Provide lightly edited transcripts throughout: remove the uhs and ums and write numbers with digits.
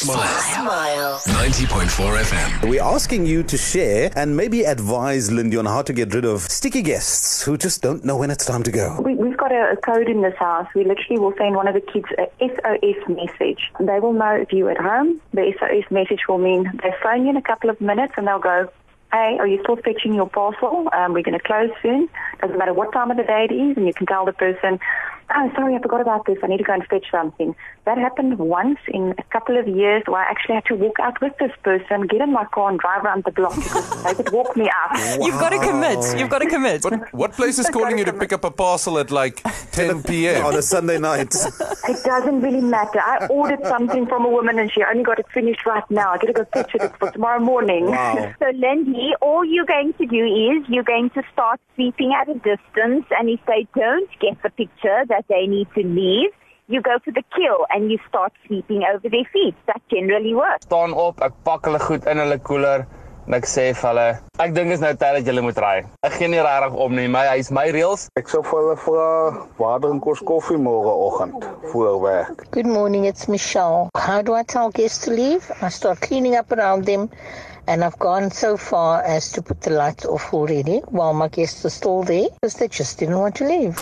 Smile. 90.4 FM. We're asking you to share and maybe advise Lindy on how to get rid of sticky guests who just don't know when it's time to go. We've got a code in this house. We literally will send one of the kids a SOS message. They will know if you're at home. The SOS message will mean they phone you in a couple of minutes and they'll go, hey, are you still fetching your parcel? We're going to close soon. Doesn't matter what time of the day it is, and you can tell the person, oh, sorry, I forgot about this. I need to go and fetch something. That happened once in a couple of years where I actually had to walk out with this person, get in my car and drive around the block because they could walk me up. Wow. You've got to commit. But what place is calling you to pick up a parcel at like 10 p.m. on a Sunday night? It doesn't really matter. I ordered something from a woman and she only got it finished right now. I got to go fetch it for tomorrow morning. Wow. So, Lindy, all you're going to do is you're going to start sweeping at a distance, and if they don't get the picture that they need to leave, you go for the kill and you start sweeping over their feet. That generally works. Staan op, ek pak hulle goed in hulle koeler en ek sê vir hulle, ek dink is nou tyd dat julle moet ry. Ek gee nie regtig om nie, maar hy's my reëls. Ek sou vir hulle vra waar drink ons koffie môreoggend voor werk. Good morning, it's Michelle. How do I tell guests to leave? I start cleaning up around them, and I've gone so far as to put the lights off already while my guests are still there because they just didn't want to leave.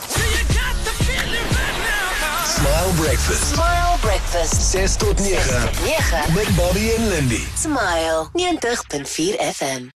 Smile Breakfast. Smile Breakfast. 6 tot 9. Met Bobby en Lindy. Smile 90.4 FM.